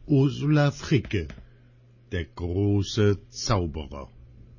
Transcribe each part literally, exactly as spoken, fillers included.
Ursula Fricke, der große Zauberer.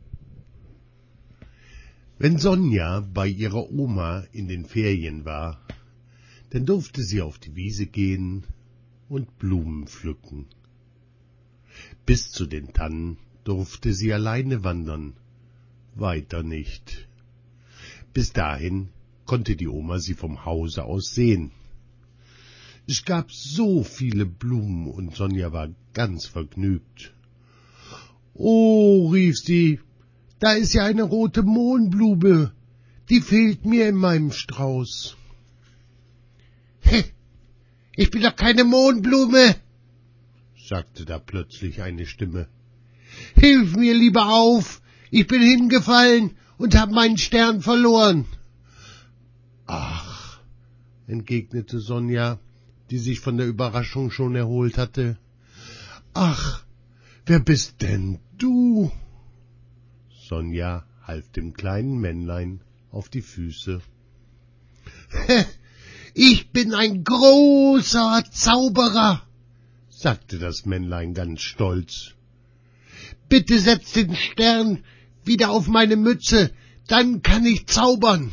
Wenn Sonja bei ihrer Oma in den Ferien war, dann durfte sie auf die Wiese gehen und Blumen pflücken. Bis zu den Tannen durfte sie alleine wandern, weiter nicht. Bis dahin konnte die Oma sie vom Hause aus sehen. Es gab so viele Blumen und Sonja war ganz vergnügt. »Oh«, rief sie, »da ist ja eine rote Mohnblume, die fehlt mir in meinem Strauß.« »Hä, ich bin doch keine Mohnblume«, sagte da plötzlich eine Stimme. »Hilf mir lieber auf, ich bin hingefallen und hab meinen Stern verloren.« »Ach«, entgegnete Sonja, die sich von der Überraschung schon erholt hatte. »Ach, wer bist denn du?« Sonja half dem kleinen Männlein auf die Füße. »Ich bin ein großer Zauberer«, sagte das Männlein ganz stolz. »Bitte setz den Stern wieder auf meine Mütze, dann kann ich zaubern.«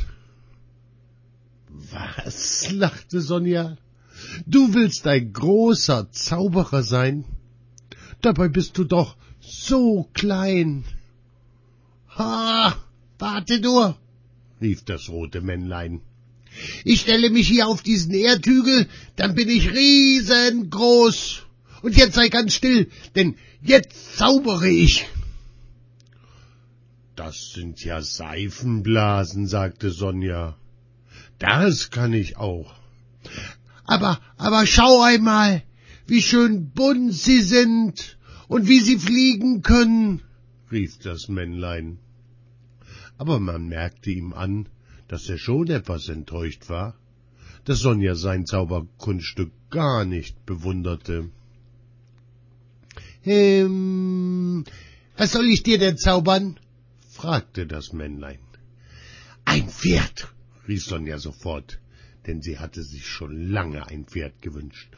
»Was?«, lachte Sonja. »Du willst ein großer Zauberer sein? Dabei bist du doch so klein.« »Ha, warte nur«, rief das rote Männlein. »Ich stelle mich hier auf diesen Erdhügel, dann bin ich riesengroß. Und jetzt sei ganz still, denn jetzt zaubere ich.« »Das sind ja Seifenblasen«, sagte Sonja. »Das kann ich auch.« »Aber, aber schau einmal, wie schön bunt sie sind und wie sie fliegen können«, rief das Männlein. Aber man merkte ihm an, dass er schon etwas enttäuscht war, dass Sonja sein Zauberkunststück gar nicht bewunderte. »Ähm, was soll ich dir denn zaubern?« fragte das Männlein. »Ein Pferd«, rief Sonja sofort, denn sie hatte sich schon lange ein Pferd gewünscht.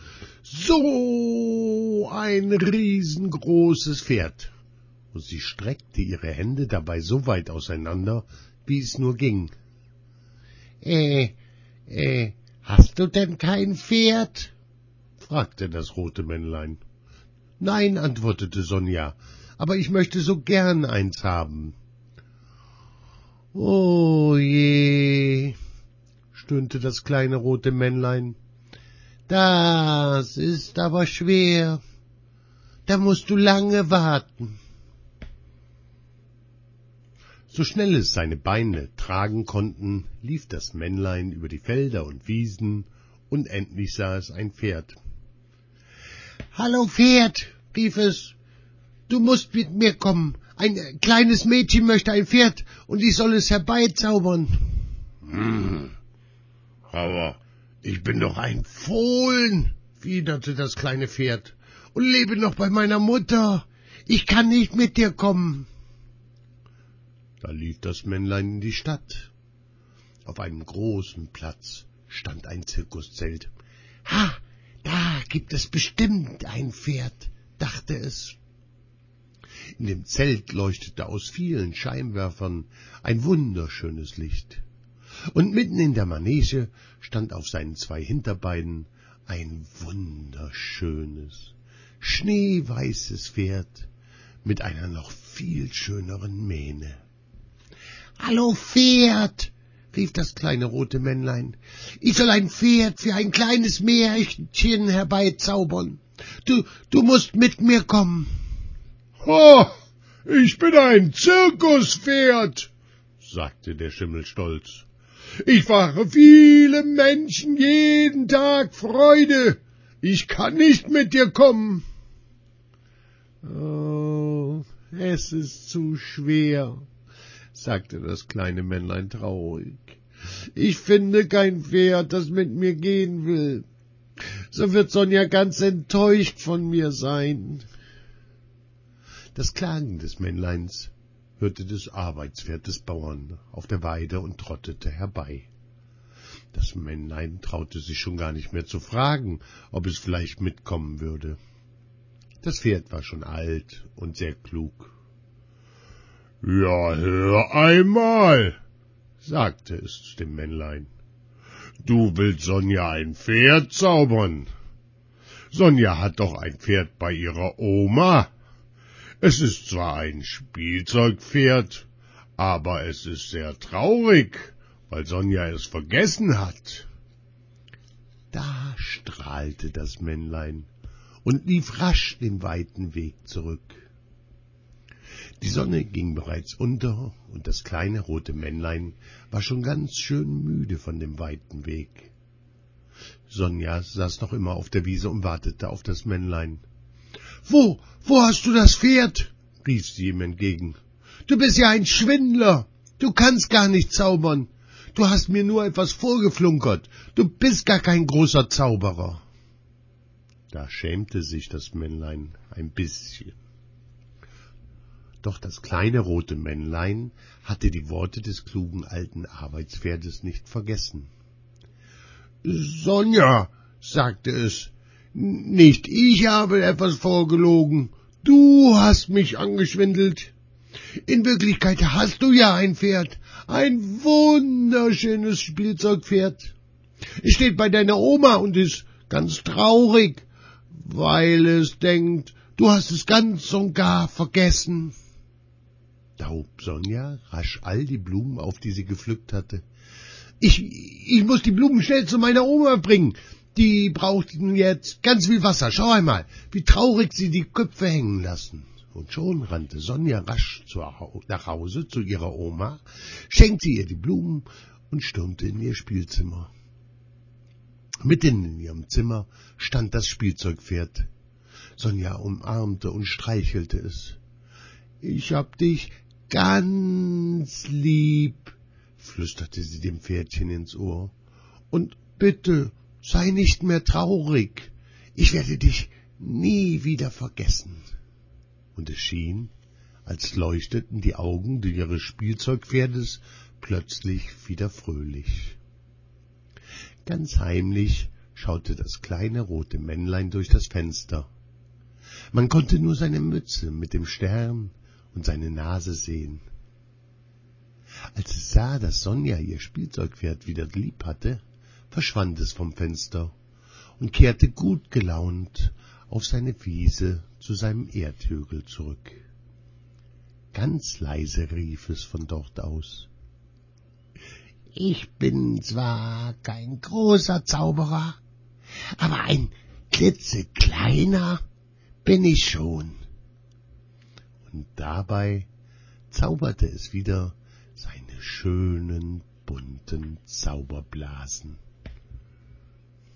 »So ein riesengroßes Pferd!« Und sie streckte ihre Hände dabei so weit auseinander, wie es nur ging. »Äh, äh, hast du denn kein Pferd?« fragte das rote Männlein. »Nein«, antwortete Sonja, »aber ich möchte so gern eins haben.« »Oh je«, stöhnte das kleine rote Männlein, »das ist aber schwer. Da musst du lange warten.« So schnell es seine Beine tragen konnten, lief das Männlein über die Felder und Wiesen, und endlich sah es ein Pferd. »Hallo Pferd«, rief es, »du musst mit mir kommen. Ein kleines Mädchen möchte ein Pferd, und ich soll es herbeizaubern.« »Hm, aber ich bin doch ein Fohlen«, widerte das kleine Pferd, »und lebe noch bei meiner Mutter. Ich kann nicht mit dir kommen.« Da lief das Männlein in die Stadt. Auf einem großen Platz stand ein Zirkuszelt. »Ha, da gibt es bestimmt ein Pferd«, dachte es. In dem Zelt leuchtete aus vielen Scheinwerfern ein wunderschönes Licht. Und mitten in der Manege stand auf seinen zwei Hinterbeinen ein wunderschönes, schneeweißes Pferd mit einer noch viel schöneren Mähne. »Hallo Pferd«, rief das kleine rote Männlein, »ich soll ein Pferd für ein kleines Märchen herbeizaubern. Du, du musst mit mir kommen.« »Ha, ich bin ein Zirkuspferd«, sagte der Schimmel stolz. »Ich mache viele Menschen jeden Tag Freude. Ich kann nicht mit dir kommen.« »Oh, es ist zu schwer«, sagte das kleine Männlein traurig. »Ich finde kein Pferd, das mit mir gehen will. So wird Sonja ganz enttäuscht von mir sein.« Das Klagen des Männleins hörte das Arbeitspferd des Bauern auf der Weide und trottete herbei. Das Männlein traute sich schon gar nicht mehr zu fragen, ob es vielleicht mitkommen würde. Das Pferd war schon alt und sehr klug. »Ja, hör einmal«, sagte es zu dem Männlein. »Du willst Sonja ein Pferd zaubern. Sonja hat doch ein Pferd bei ihrer Oma. Es ist zwar ein Spielzeugpferd, aber es ist sehr traurig, weil Sonja es vergessen hat.« Da strahlte das Männlein und lief rasch den weiten Weg zurück. Die Sonne ging bereits unter, und das kleine rote Männlein war schon ganz schön müde von dem weiten Weg. Sonja saß noch immer auf der Wiese und wartete auf das Männlein. »Wo, wo hast du das Pferd?« rief sie ihm entgegen. »Du bist ja ein Schwindler, du kannst gar nicht zaubern. Du hast mir nur etwas vorgeflunkert, du bist gar kein großer Zauberer.« Da schämte sich das Männlein ein bisschen. Doch das kleine rote Männlein hatte die Worte des klugen alten Arbeitspferdes nicht vergessen. »Sonja«, sagte es, »nicht ich habe etwas vorgelogen, du hast mich angeschwindelt. In Wirklichkeit hast du ja ein Pferd, ein wunderschönes Spielzeugpferd. Es steht bei deiner Oma und ist ganz traurig, weil es denkt, du hast es ganz und gar vergessen.« Da hob Sonja rasch all die Blumen auf, die sie gepflückt hatte. Ich, ich muss die Blumen schnell zu meiner Oma bringen. Die braucht jetzt ganz viel Wasser. Schau einmal, wie traurig sie die Köpfe hängen lassen. Und schon rannte Sonja rasch nach Hause zu ihrer Oma, schenkte ihr die Blumen und stürmte in ihr Spielzimmer. Mitten in ihrem Zimmer stand das Spielzeugpferd. Sonja umarmte und streichelte es. »Ich hab dich ganz lieb«, flüsterte sie dem Pferdchen ins Ohr. »Und bitte, sei nicht mehr traurig. Ich werde dich nie wieder vergessen.« Und es schien, als leuchteten die Augen ihres Spielzeugpferdes plötzlich wieder fröhlich. Ganz heimlich schaute das kleine rote Männlein durch das Fenster. Man konnte nur seine Mütze mit dem Stern und seine Nase sehen. Als es sah, dass Sonja ihr Spielzeugpferd wieder lieb hatte, verschwand es vom Fenster und kehrte gut gelaunt auf seine Wiese zu seinem Erdhügel zurück. Ganz leise rief es von dort aus: »Ich bin zwar kein großer Zauberer, aber ein klitzekleiner bin ich schon.« Und dabei zauberte es wieder seine schönen, bunten Zauberblasen.